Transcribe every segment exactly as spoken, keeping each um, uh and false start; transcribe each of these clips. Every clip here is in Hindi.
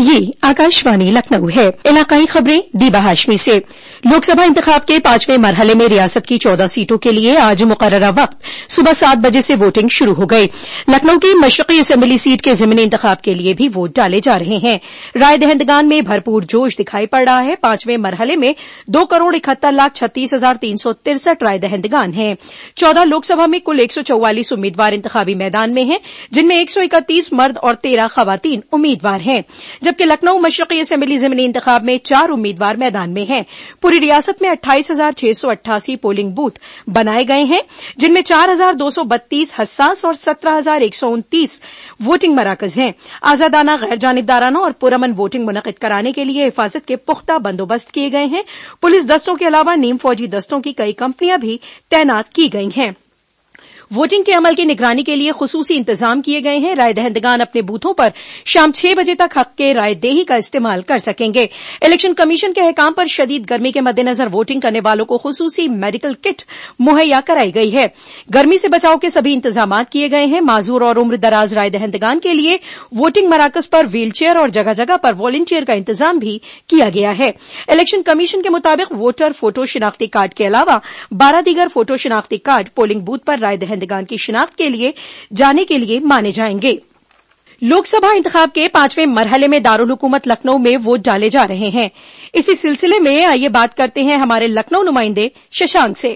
ये आकाशवाणी लखनऊ है। इलाकाई खबरें दीबा हाशमी से। लोकसभा इंतखाब के पांचवें मरहले में रियासत की चौदह सीटों के लिए आज मुकर्ररा वक्त सुबह सात बजे से वोटिंग शुरू हो गई। लखनऊ की मशरकी असेंबली सीट के ज़िमनी इंतखाब के लिए भी वोट डाले जा रहे हैं। राय दहंदगान में भरपूर जोश दिखाई पड़ रहा है। पांचवें मरहले में दो करोड़ इकहत्तर लाख छत्तीस हजार तीन सौ तिरसठ राय दहंदगान हैं। चौदह लोकसभा में कुल एक सौ चौवालीस उम्मीदवार इंतखाबी मैदान में हैं, जिनमें एक सौ इकतीस मर्द और तेरह खवातीन उम्मीदवार हैं, जबकि लखनऊ मशरकी असेंबली ज़िमनी इंतखाब में चार उम्मीदवार मैदान में हैं। पूरी रियासत में अट्ठाईस हजार छह सौ अट्ठासी पोलिंग बूथ बनाए गए हैं, जिनमें चार हजार दो सौ बत्तीस हसास और सत्रह हजार एक सौ उनतीस वोटिंग मराकज हैं। आजादाना, गैर जानिबदाराना और पुरअमन वोटिंग मुनक्किद कराने के लिए हिफाजत के पुख्ता बंदोबस्त किए गए हैं। पुलिस दस्तों के अलावा नीम फौजी दस्तों की कई कंपनियां भी तैनात की गई हैं। वोटिंग के अमल की निगरानी के लिए खुसूसी इंतजाम किए गए हैं। राय दहंदगान अपने बूथों पर शाम छह बजे तक हक के रायदेही का इस्तेमाल कर सकेंगे। इलेक्शन कमीशन के अहकाम पर शदीद गर्मी के मद्देनजर वोटिंग करने वालों को खुसूसी मेडिकल किट मुहैया कराई गई है। गर्मी से बचाव के सभी इंतजाम किए गए हैं। माजूर और उम्र दराज राय दहंदगान के लिए वोटिंग मराकज पर व्हील चेयर और जगह जगह पर वॉलंटियर का इंतजाम भी किया गया है। इलेक्शन कमीशन के मुताबिक वोटर फोटो शिनाख्ती कार्ड के अलावा बारह दीगर फोटो शिनाख्ती कार्ड पोलिंग बूथ पर राय दहंदगान की शिनाख्त के लिए जाने के लिए माने जाएंगे। लोकसभा इंतखाब के पांचवें मरहले में दारुल हुकूमत लखनऊ में वोट डाले जा रहे हैं। इसी सिलसिले में आइए बात करते हैं हमारे लखनऊ नुमाइंदे शशांक से।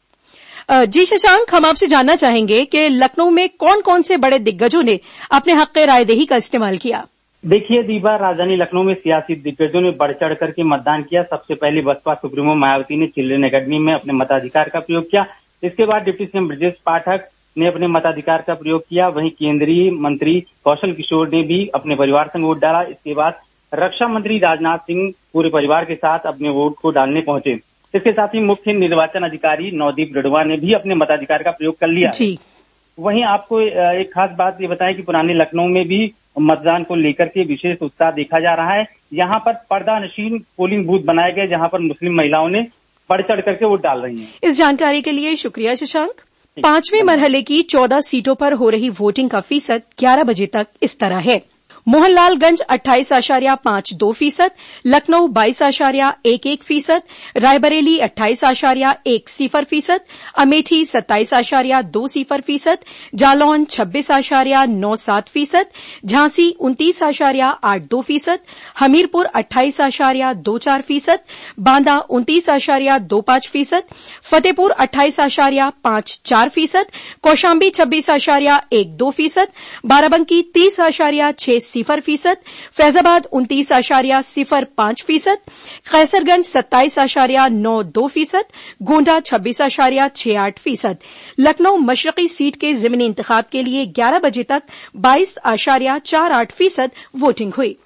जी शशांक, हम आपसे जानना चाहेंगे कि लखनऊ में कौन कौन से बड़े दिग्गजों ने अपने हक रायदेही का इस्तेमाल किया। देखिए दीबा, राजधानी लखनऊ में सियासी दिग्गजों ने बढ़ चढ़ करके मतदान किया। सबसे पहले बसपा सुप्रीमो मायावती ने चिल्ड्रन एकेडमी में अपने मताधिकार का प्रयोग किया। इसके बाद डिप्टी सीएम ब्रजेश पाठक ने अपने मताधिकार का प्रयोग किया। वहीं केंद्रीय मंत्री कौशल किशोर ने भी अपने परिवार संग वोट डाला। इसके बाद रक्षा मंत्री राजनाथ सिंह पूरे परिवार के साथ अपने वोट को डालने पहुंचे। इसके साथ ही मुख्य निर्वाचन अधिकारी नवदीप रडवा ने भी अपने मताधिकार का प्रयोग कर लिया। जी। वहीं आपको एक खास बात ये बताएं कि पुराने लखनऊ में भी मतदान को लेकर के विशेष उत्साह देखा जा रहा है। यहाँ पर पर्दा नशीन पोलिंग बूथ बनाए गए, जहाँ पर मुस्लिम महिलाओं ने बढ़ चढ़ करके वोट डाल रही हैं। इस जानकारी के लिए शुक्रिया शशांक। पांचवें मरहले की चौदह सीटों पर हो रही वोटिंग का फीसद ग्यारह बजे तक इस तरह है। मोहनलालगंज अट्ठाईस आशारिया पांच दो फीसद, लखनऊ बाईस आशारिया एक एक फीसद, रायबरेली अट्ठाईस आशारिया एक सिफर फीसद, अमेठी सत्ताईस आशारिया दो सिफर फीसद, जालौन छब्बीस आशारिया नौ सात फीसद, झांसी उनतीस आशारिया आठ दो फीसद, हमीरपुर अट्ठाईस आशारिया दो चार फीसद, बांदा उनतीस आशारिया दो पांच फीसद, फतेहपुर अट्ठाईस आशारिया पांच चार फीसद, कौशाम्बी छब्बीस आशारिया एक दो फीसद, बाराबंकी तीस आशारिया छह सिफर फीसद, फैजाबाद उनतीस आशारिया सिफर पांच फीसद, कैसरगंज सत्ताईस आशारिया नौ दो फीसद, गोंडा छब्बीस आशारिया छह आठ फीसद। लखनऊ मशरकी सीट के ज़िमनी इंतखाब के लिए ग्यारह बजे तक बाईस आशारिया चार आठ फीसद वोटिंग हुई।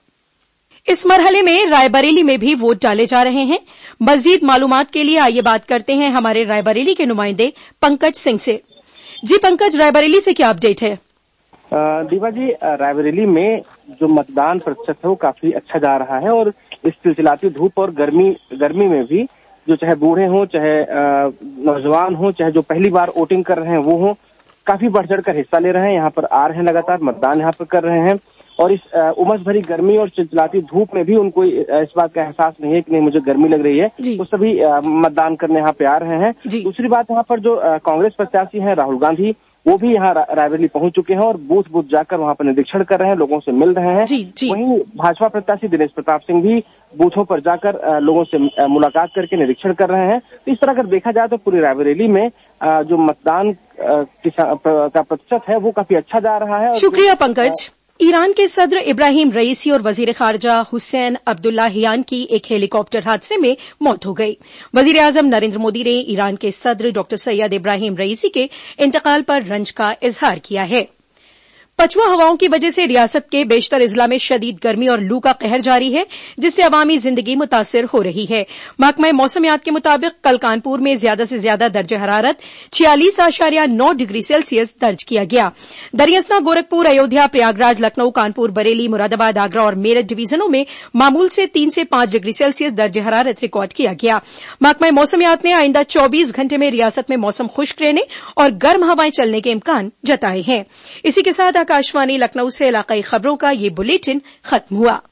इस मरहले में रायबरेली में भी वोट डाले जा रहे हैं। मजीद मालूमात के लिए आइए बात करते हैं हमारे रायबरेली के नुमाइंदे पंकज सिंह से। जी पंकज, रायबरेली से क्या अपडेट है? दीवा जी, रायबरेली में जो मतदान प्रतिशत है वो काफी अच्छा जा रहा है और इस चिलचिलाती धूप और गर्मी गर्मी में भी जो चाहे बूढ़े हों, चाहे नौजवान हों, चाहे जो पहली बार वोटिंग कर रहे हैं वो हों, काफी बढ़ चढ़ कर हिस्सा ले रहे हैं। यहाँ पर आ रहे हैं, लगातार मतदान यहाँ पर कर रहे हैं और इस उमस भरी गर्मी और चिलचिलाती धूप में भी उनको इस बात का एहसास नहीं है कि नहीं मुझे गर्मी लग रही है, तो सभी मतदान करने यहाँ पे आ रहे हैं। दूसरी बात, यहाँ पर जो कांग्रेस प्रत्याशी हैं राहुल गांधी, वो भी यहाँ रायबरेली पहुंच चुके हैं और बूथ बूथ जाकर वहाँ पर निरीक्षण कर रहे हैं, लोगों से मिल रहे हैं। जी, जी। वहीं भाजपा प्रत्याशी दिनेश प्रताप सिंह भी बूथों पर जाकर लोगों से मुलाकात करके निरीक्षण कर रहे हैं। तो इस तरह अगर देखा जाए तो पूरी रायबरेली में जो मतदान का प्रतिशत है वो काफी अच्छा जा रहा है। शुक्रिया पंकज। ईरान के सदर इब्राहिम रईसी और वजीर खारजा हुसैन अब्दुल्लाहियान की एक हेलीकॉप्टर हादसे में मौत हो गई। वजीर आजम नरेंद्र मोदी ने ईरान के सदर डॉक्टर सैयद इब्राहिम रईसी के इंतकाल पर रंज का इजहार किया है। पछुआ हवाओं की वजह से रियासत के बेशतर अजला में शदीद गर्मी और लू का कहर जारी है, जिससे अवामी जिंदगी मुतासिर हो रही है। महकमा मौसमियात के मुताबिक कल कानपुर में ज्यादा से ज्यादा दर्ज हरारत छियालीस आशारिया नौ डिग्री सेल्सियस दर्ज किया गया। दरियासना, गोरखपुर, अयोध्या, प्रयागराज, लखनऊ, कानपुर, बरेली, मुरादाबाद, आगरा और मेरठ डिवीजनों में मामूल से तीन से पांच डिग्री सेल्सियस दर्ज हरारत रिकॉर्ड किया गया। महकमा मौसमियात ने आइंदा चौबीस घंटे में रियासत में मौसम खुश्क रहने और गर्म हवाएं चलने के इम्कान जताए हैं। इसी के साथ आकाशवाणी लखनऊ से इलाकाई खबरों का ये बुलेटिन खत्म हुआ।